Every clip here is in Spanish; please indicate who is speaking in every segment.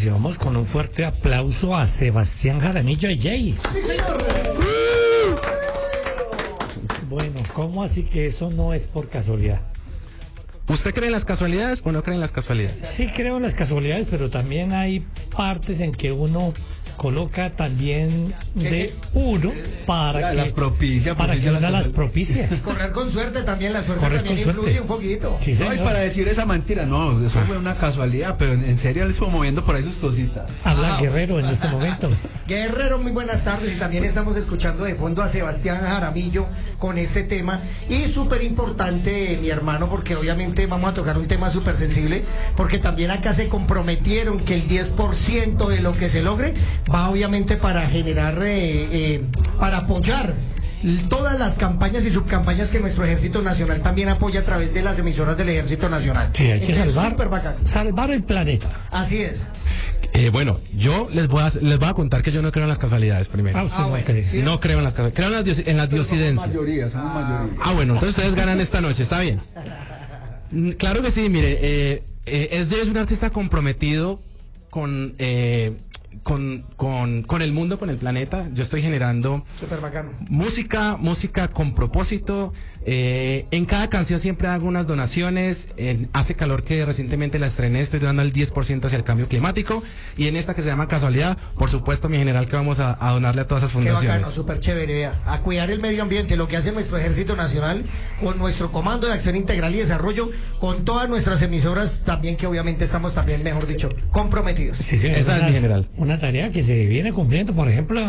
Speaker 1: recibamos con un fuerte aplauso a Sebastián Jaramillo y Jay.
Speaker 2: ¡Sí, señor!
Speaker 1: Bueno, ¿cómo así que eso no es por casualidad?
Speaker 3: ¿Usted cree en las casualidades o no cree en las casualidades?
Speaker 1: Sí creo en las casualidades, pero también hay partes en que uno coloca también de uno para que
Speaker 2: las propicia,
Speaker 1: para que una las propicie.
Speaker 4: Correr con suerte también, la suerte
Speaker 1: Correr
Speaker 4: también
Speaker 1: con
Speaker 4: influye
Speaker 1: suerte.
Speaker 4: un poquito.
Speaker 1: Sí,
Speaker 2: No,
Speaker 1: señor.
Speaker 2: y para decir esa mentira, no, eso fue una casualidad, pero en serio él estuvo moviendo por ahí sus cositas.
Speaker 1: Habla Guerrero en este momento.
Speaker 4: Guerrero, muy buenas tardes, y también estamos escuchando de fondo a Sebastián Jaramillo con este tema, y súper importante, mi hermano, porque obviamente vamos a tocar un tema súper sensible, porque también acá se comprometieron que el 10% de lo que se logre va obviamente para generar, para apoyar todas las campañas y subcampañas que nuestro Ejército Nacional también apoya a través de las emisoras del Ejército Nacional.
Speaker 1: Sí, hay que
Speaker 4: Entonces, súper
Speaker 1: salvar,
Speaker 4: bacano.
Speaker 1: salvar el planeta.
Speaker 4: Así es.
Speaker 3: Bueno, yo les voy a contar que yo no creo en las casualidades primero.
Speaker 1: Usted no
Speaker 4: bueno,
Speaker 1: cree.
Speaker 4: sí.
Speaker 3: No creo en las casualidades, creo en las diosidencias.
Speaker 2: Somos mayoría.
Speaker 3: Bueno, entonces ustedes ganan esta noche, está bien. Claro que sí, mire, es un artista comprometido con el mundo, con el planeta. Yo estoy generando
Speaker 4: Súper bacano.
Speaker 3: música con propósito. En cada canción siempre hago unas donaciones. Hace calor, que recientemente la estrené, estoy donando el 10% hacia el cambio climático. Y en esta que se llama Casualidad, por supuesto, mi general, que vamos a donarle a todas esas
Speaker 4: Qué
Speaker 3: fundaciones.
Speaker 4: bacano, súper chévere, vea. A cuidar el medio ambiente, lo que hace nuestro Ejército Nacional con nuestro Comando de Acción Integral y Desarrollo, con todas nuestras emisoras también, que obviamente estamos también, mejor dicho, comprometidos.
Speaker 1: Sí, sí,
Speaker 3: Esa es mi general.
Speaker 1: Una tarea que se viene cumpliendo, por ejemplo,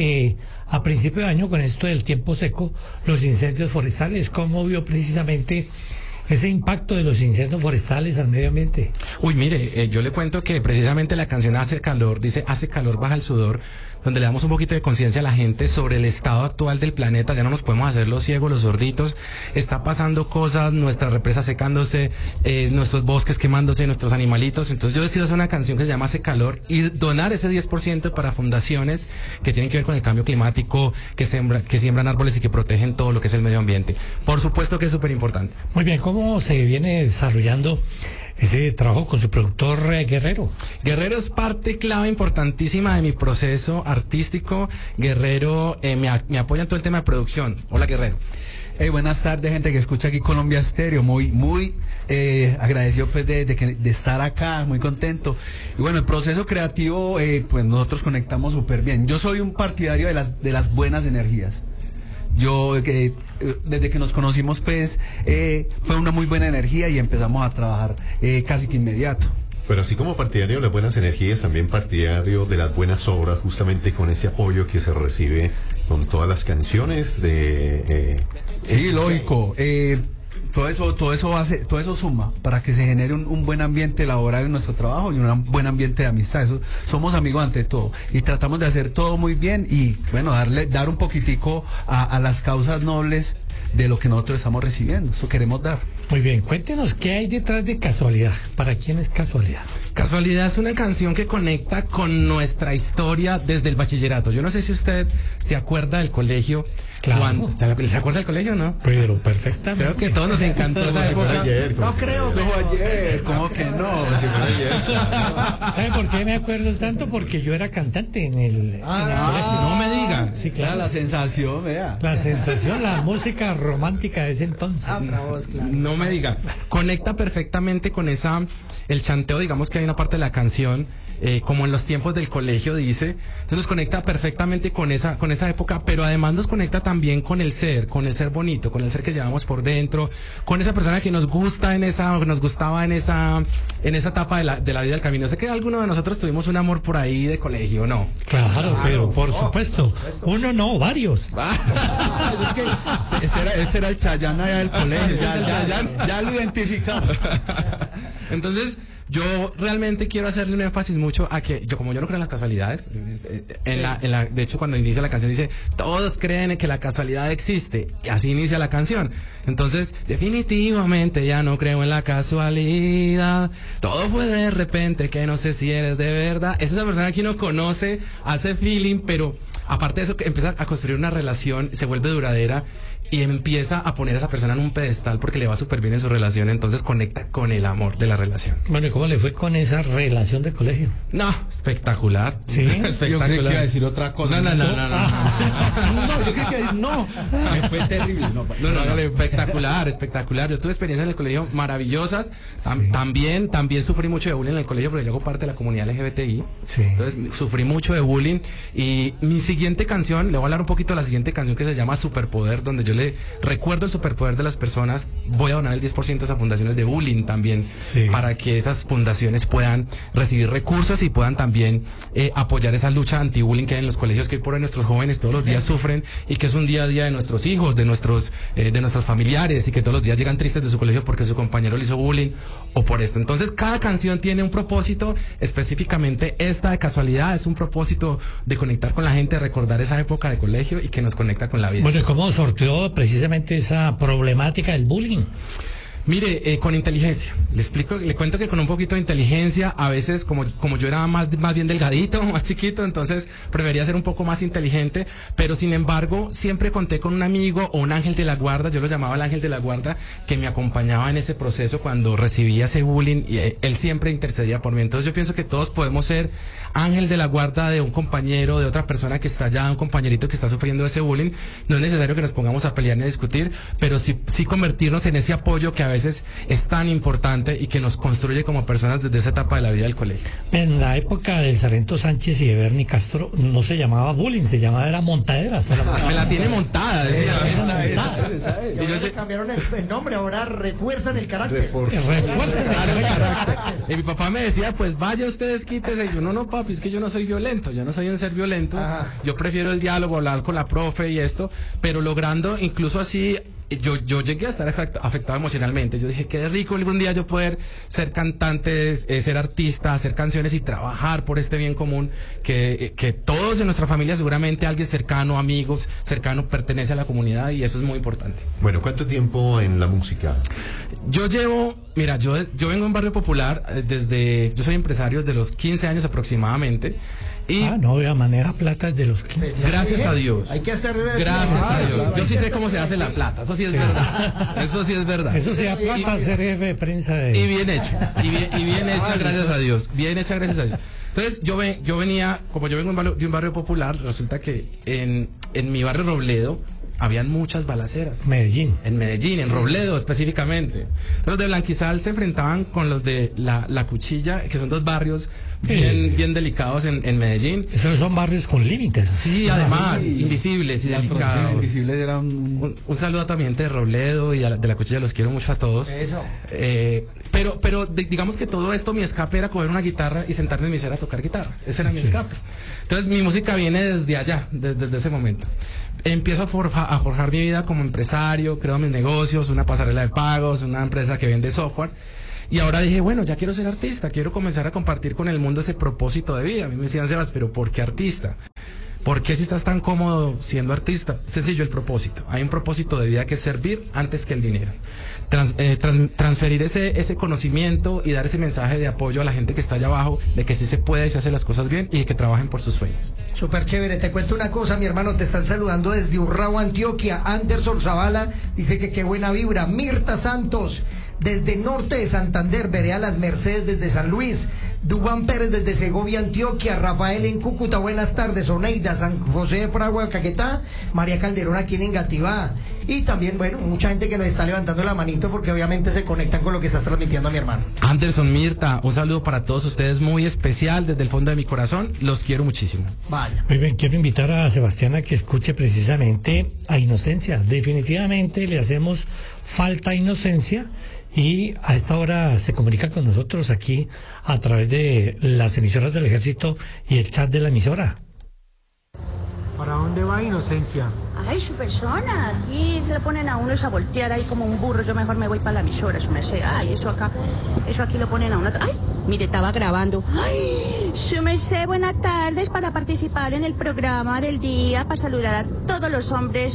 Speaker 1: a principio de año, con esto del tiempo seco, los incendios forestales. ¿Cómo vio precisamente ese impacto de los incendios forestales al medio ambiente?
Speaker 3: Uy, mire, yo le cuento que precisamente la canción Hace Calor, dice Hace Calor, baja el sudor, donde le damos un poquito de conciencia a la gente sobre el estado actual del planeta. Ya no nos podemos hacer los ciegos, los sorditos. Está pasando cosas, nuestras represas secándose, nuestros bosques quemándose, nuestros animalitos. Entonces yo decido hacer una canción que se llama Hace Calor y donar ese 10% para fundaciones que tienen que ver con el cambio climático, que siembran árboles y que protegen todo lo que es el medio ambiente. Por supuesto que es súper importante.
Speaker 1: Muy bien, ¿cómo se viene desarrollando ese trabajo con su productor Guerrero?
Speaker 3: Guerrero es parte clave, importantísima de mi proceso artístico. Guerrero me apoya en todo el tema de producción. Hola, Guerrero.
Speaker 2: Buenas tardes, gente que escucha aquí Colombia Estéreo, muy agradecido pues de estar acá, muy contento. Y bueno, el proceso creativo, pues nosotros conectamos súper bien. Yo soy un partidario de las buenas energías. Yo, desde que nos conocimos, pues, fue una muy buena energía y empezamos a trabajar casi que inmediato.
Speaker 5: Pero así como partidario de las buenas energías, también partidario de las buenas obras, justamente con ese apoyo que se recibe con todas las canciones de...
Speaker 2: Sí, lógico. Todo eso suma para que se genere un buen ambiente laboral en nuestro trabajo y un buen ambiente de amistad. Somos amigos ante todo y tratamos de hacer todo muy bien y bueno, dar un poquitico a las causas nobles de lo que nosotros estamos recibiendo. Eso queremos dar.
Speaker 1: Muy bien, cuéntenos qué hay detrás de Casualidad. ¿Para quién es Casualidad?
Speaker 3: Casualidad es una canción que conecta con nuestra historia desde el bachillerato. Yo no sé si usted se acuerda del colegio.
Speaker 1: Claro.
Speaker 3: ¿Se acuerda del colegio, no?
Speaker 1: Pero perfectamente.
Speaker 3: Creo que a todos nos encantó esa época.
Speaker 4: No creo,
Speaker 2: Como
Speaker 4: pero...
Speaker 2: ayer, ¿cómo que no?
Speaker 1: ¿Sabe por qué me acuerdo tanto? Porque yo era cantante en el colegio.
Speaker 3: No me diga.
Speaker 1: Sí, claro.
Speaker 2: La sensación, vea.
Speaker 1: La sensación, la música romántica de ese entonces.
Speaker 4: Otra voz, claro.
Speaker 3: No me diga. Conecta perfectamente con el chanteo, digamos que hay una parte de la canción, como en los tiempos del colegio, dice. Entonces nos conecta perfectamente con esa época, pero además nos conecta también con el ser bonito, con el ser que llevamos por dentro, con esa persona que nos gustaba en esa etapa de la vida del camino. Sé que alguno de nosotros tuvimos un amor por ahí de colegio, ¿no?
Speaker 1: Claro, pero por supuesto. Uno no, varios.
Speaker 2: Es que ese era el Chayanne allá del colegio, ya lo identificamos.
Speaker 3: Entonces, yo realmente quiero hacerle un énfasis mucho a que como yo no creo en las casualidades, de hecho cuando inicia la canción dice, todos creen que la casualidad existe, y así inicia la canción. Entonces, definitivamente ya no creo en la casualidad, todo fue de repente, que no sé si eres de verdad. Es esa persona que uno conoce, hace feeling, pero aparte de eso, que empieza a construir una relación, se vuelve duradera. y empieza a poner a esa persona en un pedestal porque le va súper bien en su relación, entonces conecta con el amor de la relación.
Speaker 1: Bueno, ¿y cómo le fue con esa relación de colegio?
Speaker 3: No, espectacular.
Speaker 1: Sí,
Speaker 3: espectacular.
Speaker 2: Yo creí que iba a decir otra cosa.
Speaker 3: No.
Speaker 2: No, yo creí que no. Me fue terrible. No,
Speaker 3: Espectacular. Yo tuve experiencias en el colegio maravillosas.
Speaker 1: Sí.
Speaker 3: También sufrí mucho de bullying en el colegio porque yo hago parte de la comunidad LGBTI.
Speaker 1: Sí.
Speaker 3: Entonces sufrí mucho de bullying y mi siguiente canción, le voy a hablar un poquito de la siguiente canción que se llama Superpoder, donde yo le recuerdo el superpoder de las personas. Voy a donar el 10% a fundaciones de bullying también,
Speaker 1: Sí.
Speaker 3: para que esas fundaciones puedan recibir recursos y puedan también apoyar esa lucha anti-bullying que hay en los colegios, que hoy por hoy nuestros jóvenes todos los días sufren y que es un día a día de nuestros hijos, de nuestros familiares, y que todos los días llegan tristes de su colegio porque su compañero le hizo bullying o por esto. Entonces cada canción tiene un propósito, específicamente esta de casualidad es un propósito de conectar con la gente, recordar esa época de colegio y que nos conecta con la vida.
Speaker 1: Bueno, ¿y cómo sorteó precisamente esa problemática del bullying?
Speaker 3: Mire, con inteligencia, le cuento que con un poquito de inteligencia, a veces como yo era más bien delgadito, más chiquito, entonces prefería ser un poco más inteligente, pero sin embargo siempre conté con un amigo o un ángel de la guarda, yo lo llamaba el ángel de la guarda, que me acompañaba en ese proceso cuando recibía ese bullying, y él siempre intercedía por mí. Entonces yo pienso que todos podemos ser ángel de la guarda de un compañero, de otra persona que está allá, un compañerito que está sufriendo ese bullying. No es necesario que nos pongamos a pelear ni a discutir, pero sí convertirnos en ese apoyo que a veces es tan importante y que nos construye como personas desde esa etapa de la vida del colegio.
Speaker 1: En la época del Sargento Sánchez y de Bernie Castro no se llamaba bullying, se llamaba era montadera.
Speaker 3: Me la tiene montada, decía.
Speaker 4: Y ahora le cambiaron el nombre, ahora refuerzan el carácter.
Speaker 3: Y mi papá me decía, pues vaya ustedes, quítese. Y yo, no papi, es que yo no soy violento, yo no soy un ser violento.
Speaker 4: Ajá.
Speaker 3: Yo prefiero el diálogo, hablar con la profe y esto, pero logrando incluso así. Yo llegué a estar afectado emocionalmente. Yo dije, qué rico algún día yo poder ser cantante, ser artista, hacer canciones y trabajar por este bien común, que todos en nuestra familia, seguramente alguien cercano, amigos cercano, pertenece a la comunidad, y eso es muy importante.
Speaker 5: Bueno, ¿cuánto tiempo en la música?
Speaker 3: Yo vengo en un barrio popular yo soy empresario desde los 15 años aproximadamente. Y
Speaker 1: no, vea, maneja plata desde los 15.
Speaker 3: Gracias a Dios.
Speaker 4: Hay que hacer.
Speaker 3: Gracias a Dios. Yo sí sé cómo se hace la plata. Eso sí es verdad. Eso sí es verdad.
Speaker 1: Eso sea plata, ser jefe de prensa
Speaker 3: y bien hecho. Y bien hecha, gracias a Dios. Bien hecha, gracias a Dios. Entonces yo venía, como yo vengo de un barrio popular, resulta que en mi barrio Robledo habían muchas balaceras. En Medellín, en Robledo específicamente. Los de Blanquizal se enfrentaban con los de la Cuchilla, que son dos barrios bien delicados en Medellín.
Speaker 1: Esos son barrios con límites.
Speaker 3: Sí, además, invisibles y delicados.
Speaker 2: Invisibles era un
Speaker 3: saludo también de Robledo y de la Cuchilla, los quiero mucho a todos.
Speaker 4: Eso.
Speaker 3: Pero digamos que todo esto, mi escape era coger una guitarra y sentarme en mi sala a tocar guitarra. Ese era mi escape. Entonces mi música viene desde allá, desde ese momento. Empiezo a forjar mi vida como empresario, creo mis negocios, una pasarela de pagos, una empresa que vende software. Y ahora dije, bueno, ya quiero ser artista, quiero comenzar a compartir con el mundo ese propósito de vida. A mí me decían, Sebas, pero ¿por qué artista? ¿Por qué si estás tan cómodo siendo artista? Sencillo el propósito. Hay un propósito de vida que es servir antes que el dinero. Transferir ese conocimiento y dar ese mensaje de apoyo a la gente que está allá abajo, de que sí se puede y se hace las cosas bien y de que trabajen por sus sueños.
Speaker 4: Súper chévere. Te cuento una cosa, mi hermano, te están saludando desde Urrao, Antioquia. Anderson Zavala dice que qué buena vibra. Mirta Santos desde Norte de Santander. Vereda Las Mercedes desde San Luis. Dubán Pérez desde Segovia, Antioquia. Rafael en Cúcuta, buenas tardes. Oneida, San José de Fragua, Caquetá. María Calderón aquí en Engativá. Y también, bueno, mucha gente que nos está levantando la manito porque obviamente se conectan con lo que estás transmitiendo, mi hermano.
Speaker 3: Anderson, Mirta, un saludo para todos ustedes muy especial desde el fondo de mi corazón. Los quiero muchísimo.
Speaker 4: Vaya.
Speaker 1: Muy bien, quiero invitar a Sebastián a que escuche precisamente a Inocencia. Definitivamente le hacemos falta inocencia. Y a esta hora se comunica con nosotros aquí a través de las emisoras del Ejército y el chat de la emisora.
Speaker 6: ¿Para dónde va Inocencia?
Speaker 7: Ay, su persona. Aquí le ponen a uno a voltear ahí como un burro. Yo mejor me voy para la emisora, su merced. Ay, eso aquí lo ponen a uno. Ay, mire, estaba grabando. Ay, su merced, buenas tardes, para participar en el programa del día, para saludar a todos los hombres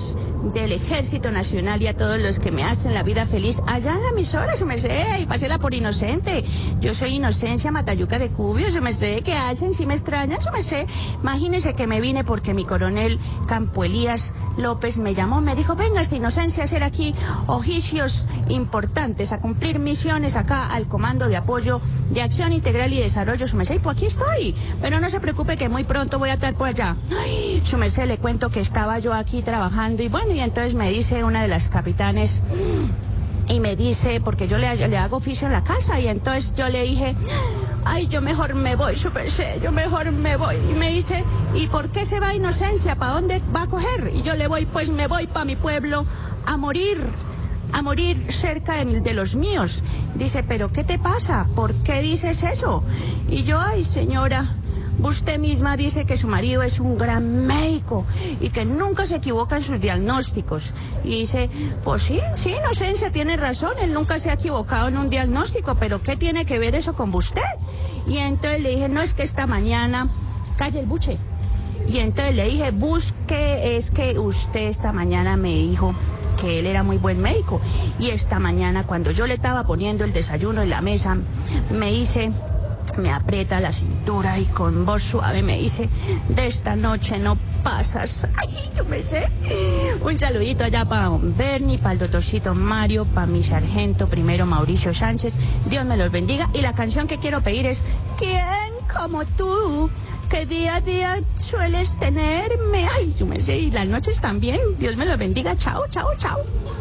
Speaker 7: del Ejército Nacional y a todos los que me hacen la vida feliz allá en la emisora, su merced, y pásela por inocente. Yo soy Inocencia Matayuca de Cubio, su merced, ¿qué hacen? Si me extrañan, su merced. Imagínese que me vine porque mi coronel Campo Elías López me llamó, me dijo, véngase, Inocencia, a hacer aquí oficios importantes, a cumplir misiones acá al Comando de Apoyo de Acción Integral y Desarrollo, su merced, y pues aquí estoy, pero no se preocupe que muy pronto voy a estar por allá. Ay, su merced, le cuento que estaba yo aquí trabajando y bueno, y entonces me dice una de las capitanes y me dice, porque yo le hago oficio en la casa, y entonces yo le dije, ay, yo mejor me voy, su merced, yo mejor me voy. Y me dice, ¿y por qué se va Inocencia? ¿Para dónde va a coger? Y yo le voy, pues me voy para mi pueblo a morir cerca de los míos. Dice, ¿pero qué te pasa? ¿Por qué dices eso? Y yo, ay, señora, usted misma dice que su marido es un gran médico y que nunca se equivoca en sus diagnósticos. Y dice, pues sí, Inocencia tiene razón, él nunca se ha equivocado en un diagnóstico, pero ¿qué tiene que ver eso con usted? Y entonces le dije, no, es que esta mañana, calle el buche. Y entonces le dije, busque, es que usted esta mañana me dijo que él era muy buen médico. Y esta mañana, cuando yo le estaba poniendo el desayuno en la mesa, me aprieta la cintura y con voz suave me dice, de esta noche no pasas. Ay, yo me sé. Un saludito allá para don Bernie, para el doctorcito Mario, para mi sargento primero Mauricio Sánchez. Dios me los bendiga. Y la canción que quiero pedir es, ¿quién como tú? Que día a día sueles tenerme. Ay, yo me sé. Y las noches también. Dios me los bendiga. Chao, chao, chao.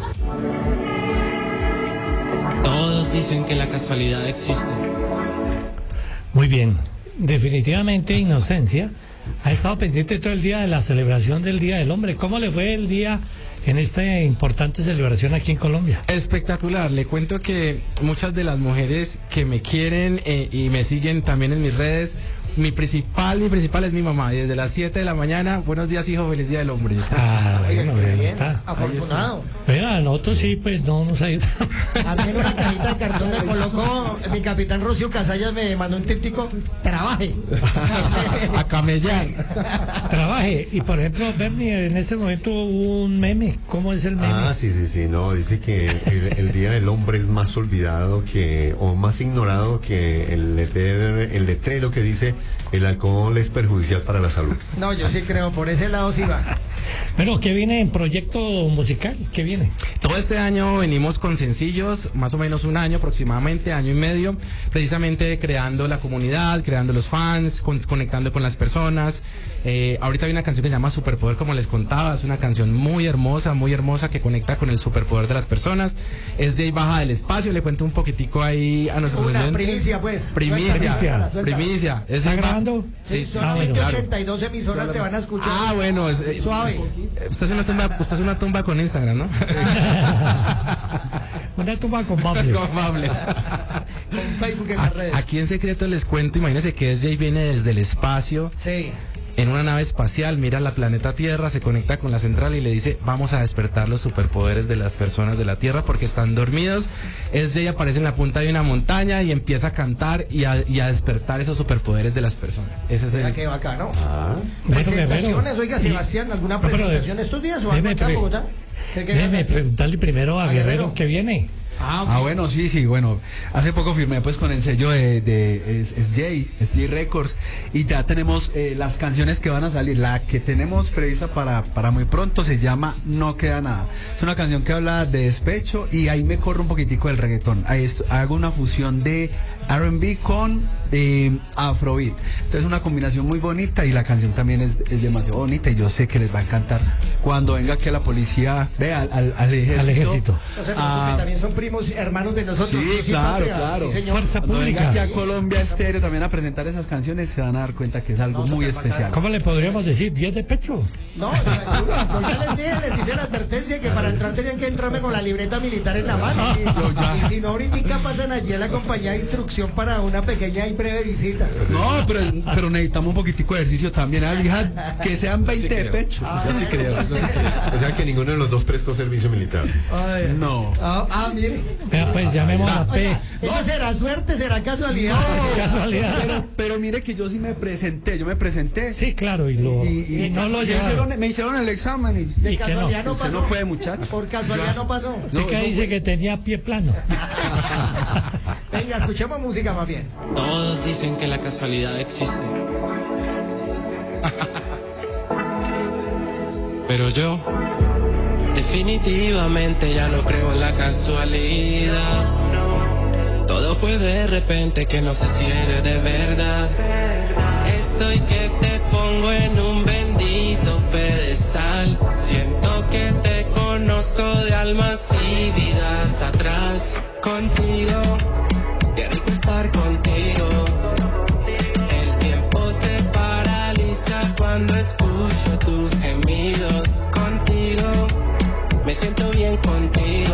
Speaker 8: Todos dicen que la casualidad existe.
Speaker 1: Muy bien, definitivamente Inocencia ha estado pendiente todo el día de la celebración del Día del Hombre. ¿Cómo le fue el día en esta importante celebración aquí en Colombia?
Speaker 3: Espectacular, le cuento que muchas de las mujeres que me quieren y me siguen también en mis redes, mi principal es mi mamá. Desde las 7 de la mañana, buenos días hijo, feliz Día del Hombre.
Speaker 1: Bueno, ahí está.
Speaker 4: Afortunado.
Speaker 1: Mira, nosotros sí, pues no nos ayuda.
Speaker 4: A mí en una cajita de cartón me colocó, mi capitán Rocío Casallas me mandó un tríptico, trabaje.
Speaker 3: A camellar.
Speaker 1: Trabaje. Y por ejemplo, Bernie, en este momento hubo un meme. ¿Cómo es el meme?
Speaker 5: Ah, sí, no, dice que el Día del Hombre es más olvidado o más ignorado que el letrero que dice el alcohol es perjudicial para la salud.
Speaker 4: No, yo sí creo, por ese lado sí va.
Speaker 1: Pero ¿qué viene en proyecto musical? ¿Qué viene?
Speaker 3: Todo este año venimos con sencillos, más o menos un año aproximadamente, año y medio, precisamente creando la comunidad, creando los fans, conectando con las personas. Ahorita hay una canción que se llama Superpoder, como les contaba, es una canción muy hermosa que conecta con el superpoder de las personas. Es Jay Baja del Espacio, le cuento un poquitico ahí a nuestros oyentes.
Speaker 4: Primicia, pues.
Speaker 3: Primicia.
Speaker 1: ¿Está grabando?
Speaker 4: Sí, solamente
Speaker 3: claro.
Speaker 4: 82 emisoras te van a escuchar.
Speaker 3: Ah, bueno,
Speaker 4: suave.
Speaker 3: Usted es una tumba con Instagram, ¿no?
Speaker 1: Una tumba con Bables.
Speaker 4: Con Facebook en las redes.
Speaker 3: Aquí en secreto les cuento, imagínense que Jay viene desde el espacio.
Speaker 4: Sí.
Speaker 3: En una nave espacial, mira la planeta Tierra, se conecta con la central y le dice, vamos a despertar los superpoderes de las personas de la Tierra porque están dormidos. Jay aparece en la punta de una montaña y empieza a cantar y a despertar esos superpoderes de las personas. Ese es el...
Speaker 4: Qué bacano.
Speaker 1: Presentaciones,
Speaker 4: oiga, Sebastián, ¿alguna presentación estos días o algo acá en Bogotá?
Speaker 1: Déjeme preguntarle primero a Guerrero qué viene.
Speaker 2: Bueno, sí, bueno, hace poco firmé pues con el sello de Jay Records y ya tenemos las canciones que van a salir. La que tenemos prevista para muy pronto se llama No Queda Nada. Es una canción que habla de despecho y ahí me corre un poquitico el reggaetón. Ahí hago una fusión de R&B con Afrobeat. Entonces una combinación muy bonita y la canción también es demasiado bonita y yo sé que les va a encantar cuando venga aquí a la policía, vea al ejército.
Speaker 4: No se preocupe, también son primos hermanos de nosotros.
Speaker 2: Sí, claro.
Speaker 4: Sí, señor.
Speaker 1: Fuerza
Speaker 2: Cuando
Speaker 1: pública.
Speaker 2: venga aquí a Colombia Estéreo también a presentar esas canciones se van a dar cuenta que es algo muy especial.
Speaker 1: ¿Cómo le podríamos decir? ¿10 de pecho?
Speaker 4: No, yo ya les hice la advertencia que para entrar tenían que entrarme con la libreta militar en la mano. Y si no, ahorita pasan allí a la compañía de instrucción para una pequeña breve visita.
Speaker 2: No, pero necesitamos un poquitico de ejercicio también. Hija, que sean 20 de pecho.
Speaker 3: Yo sí creo.
Speaker 5: O sea que ninguno de los dos prestó servicio militar.
Speaker 4: Ay.
Speaker 2: No.
Speaker 4: Mire.
Speaker 1: Vea, pues llamemos a la P.
Speaker 4: Oiga, ¿eso será suerte, será casualidad?
Speaker 1: Casualidad.
Speaker 2: Pero mire que yo sí me presenté.
Speaker 1: Sí, claro, y no lo llevaron.
Speaker 2: Me hicieron el examen y
Speaker 4: De
Speaker 1: ¿Y qué no?
Speaker 4: casualidad no
Speaker 2: usted
Speaker 4: pasó.
Speaker 2: no fue, muchacho.
Speaker 4: Por casualidad no pasó.
Speaker 1: ¿Usted qué dice que tenía pie plano?
Speaker 4: Venga, escuchemos música más bien.
Speaker 8: Todos dicen que la casualidad existe. Pero yo definitivamente ya no creo en la casualidad. Todo fue de repente, que no sé si eres de verdad. Estoy que te pongo en un bendito pedestal. Siento que te conozco de almas y vidas atrás. Contigo, qué rico estar contigo. El tiempo se paraliza cuando escucho tus gemidos. Contigo, me siento bien contigo.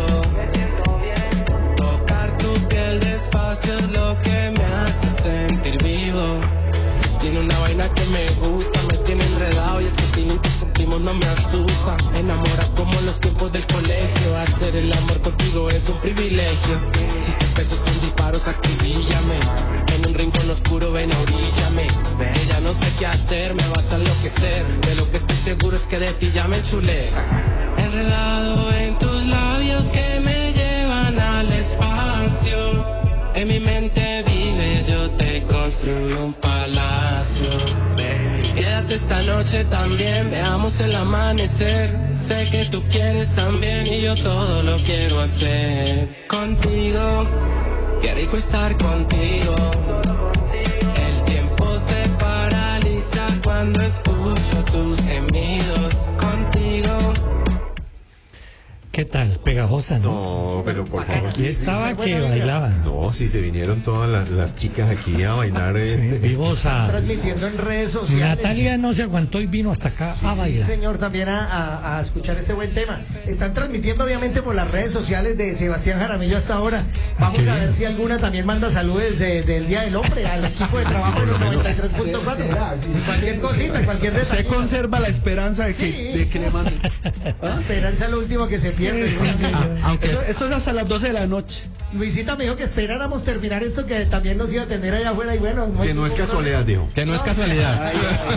Speaker 8: Tocar tu piel despacio es lo que me hace sentir vivo. Tiene una vaina que me gusta, me tiene enredado, y ese feeling que sentimos no me asusta. Me enamora como los tiempos del colegio. Hacer el amor contigo es un privilegio. Si tus besos son disparos, acribíllame. En un rincón oscuro, ven, oríllame. Que ya no sé qué hacer, me vas a enloquecer. De lo que estoy seguro es que de ti ya me enchulé. Enredado en tus labios que me llevan al espacio. En mi mente vives, yo te construyo un palacio. Quédate esta noche también, veamos el amanecer. Sé que tú quieres también y yo todo lo quiero hacer contigo. Qué rico estar contigo. El tiempo se paraliza cuando escucho tus gemidos. Contigo.
Speaker 1: ¿Qué tal? Pegajosa, ¿no?
Speaker 5: No, pero por favor.
Speaker 1: Aquí estaba que bailaba.
Speaker 5: No, si se vinieron todas las chicas aquí a bailar.
Speaker 1: Vimos a
Speaker 4: Transmitiendo en redes sociales.
Speaker 1: Natalia, no se aguantó y vino hasta acá a
Speaker 4: Sí,
Speaker 1: bailar.
Speaker 4: señor, también a escuchar este buen tema. Están transmitiendo obviamente por las redes sociales de Sebastián Jaramillo hasta ahora. Vamos
Speaker 1: qué
Speaker 4: a ver
Speaker 1: bien.
Speaker 4: si alguna también manda saludos del Día del Hombre al equipo de trabajo de los 93.4. Cualquier cosita, cualquier
Speaker 2: Se
Speaker 4: detalle.
Speaker 2: conserva la esperanza de que,
Speaker 4: Sí.
Speaker 2: de que le manden.
Speaker 4: Esperanza es lo último que se pierde.
Speaker 1: Sí, señor.
Speaker 3: Aunque
Speaker 2: Esto es hasta las 12 de la noche.
Speaker 4: Luisita me dijo que esperáramos terminar esto, que también nos iba a atender allá afuera y bueno.
Speaker 5: Que no es
Speaker 4: ningún
Speaker 5: casualidad, dijo.
Speaker 3: que no es casualidad.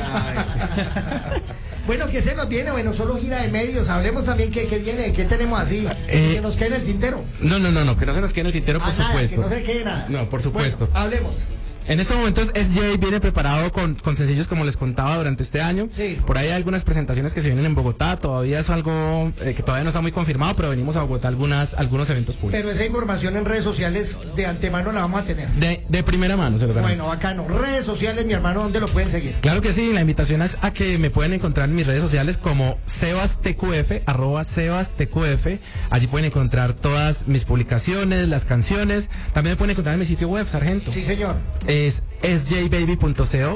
Speaker 4: Bueno, ¿qué se nos viene? Bueno, solo gira de medios. Hablemos también qué viene, qué tenemos así, que nos quede en el tintero.
Speaker 3: No, que no se nos quede en el tintero, por
Speaker 4: Nada,
Speaker 3: supuesto.
Speaker 4: que no se quede nada.
Speaker 3: No, por supuesto.
Speaker 4: Bueno, hablemos.
Speaker 3: En estos momentos SJ viene preparado con sencillos, como les contaba, durante este año.
Speaker 4: Sí.
Speaker 3: Por ahí hay algunas presentaciones que se vienen en Bogotá. Todavía es algo que todavía no está muy confirmado, pero venimos a Bogotá algunos eventos públicos.
Speaker 4: Pero esa información en redes sociales de antemano la vamos a tener.
Speaker 3: De primera mano, se lo garantizo.
Speaker 4: Bueno, bacano. Redes sociales, mi hermano, ¿dónde lo pueden seguir?
Speaker 3: Claro que sí, la invitación es a que me pueden encontrar en mis redes sociales como SebasTQF, @SebasTQF. Allí pueden encontrar todas mis publicaciones, las canciones. También me pueden encontrar en mi sitio web, Sargento.
Speaker 4: Sí, señor.
Speaker 3: Es sjbaby.co,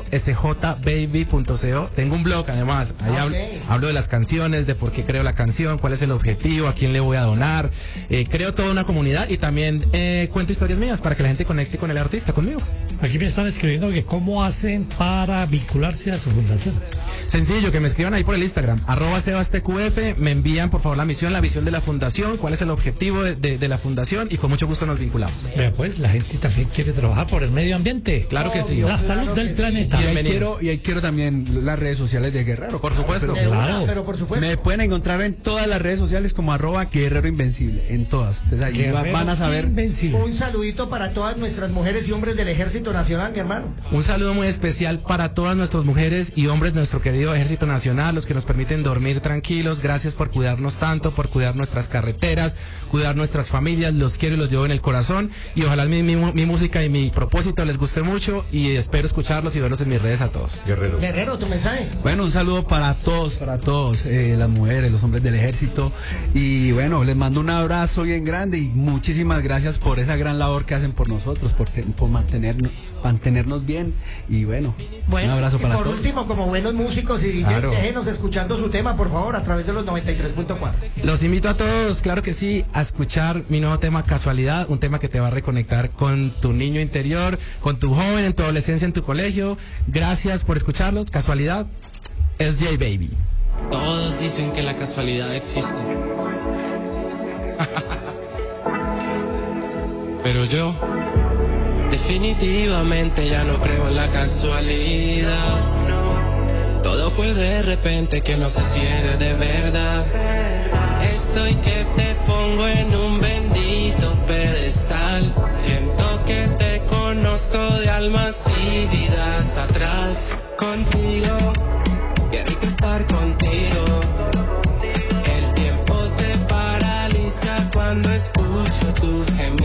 Speaker 3: sjbaby.co. Tengo un blog además, ahí hablo de las canciones, de por qué creo la canción, cuál es el objetivo, a quién le voy a donar. Creo toda una comunidad y también cuento historias mías para que la gente conecte con el artista, conmigo.
Speaker 1: Aquí me están escribiendo que cómo hacen para vincularse a su fundación.
Speaker 3: Sencillo, que me escriban ahí por el Instagram, @SebasTQF, me envían por favor la visión de la fundación, cuál es el objetivo de la fundación y con mucho gusto nos vinculamos.
Speaker 1: Vea, pues la gente también quiere trabajar por el medio ambiente.
Speaker 3: Claro que sí.
Speaker 1: La salud
Speaker 4: Claro
Speaker 1: del
Speaker 4: que sí.
Speaker 1: planeta.
Speaker 2: Y ahí quiero también las redes sociales de Guerrero.
Speaker 3: Por supuesto.
Speaker 4: De una,
Speaker 1: Claro.
Speaker 4: pero por supuesto.
Speaker 2: Me pueden encontrar en todas las redes sociales como @Guerrero Invencible, en todas. Entonces ahí
Speaker 1: Guerrero
Speaker 2: van a saber.
Speaker 1: Invencible.
Speaker 4: Un saludito para todas nuestras mujeres y hombres del Ejército Nacional, mi hermano.
Speaker 3: Un saludo muy especial para todas nuestras mujeres y hombres de nuestro querido Ejército Nacional, los que nos permiten dormir tranquilos. Gracias por cuidarnos tanto, por cuidar nuestras carreteras, cuidar nuestras familias. Los quiero y los llevo en el corazón. Y ojalá mi música y mi propósito les guste mucho. Y espero escucharlos y verlos en mis redes a todos.
Speaker 5: Guerrero.
Speaker 4: Guerrero, tu mensaje.
Speaker 2: Bueno, un saludo para todos, las mujeres, los hombres del ejército. Y bueno, les mando un abrazo bien grande y muchísimas gracias por esa gran labor que hacen por nosotros, por mantenernos bien. Y bueno, un abrazo para
Speaker 4: por
Speaker 2: todos.
Speaker 4: último, como buenos músicos y DJ,
Speaker 3: Claro.
Speaker 4: déjenos escuchando su tema, por favor, a través de los 93.4.
Speaker 3: Los invito a todos, claro que sí, a escuchar mi nuevo tema Casualidad, un tema que te va a reconectar con tu niño interior, con tu tu joven, en tu adolescencia, en tu colegio. Gracias por escucharlos. Casualidad, SJ Baby.
Speaker 8: Todos dicen que la casualidad existe. Pero yo definitivamente ya no creo en la casualidad. Todo fue de repente, que no sé si eres de verdad. Estoy que te pongo en un bendito pedestal. Siento que te conozco de almas y vidas atrás. Contigo, qué rico estar contigo. El tiempo se paraliza cuando escucho tus gemidos.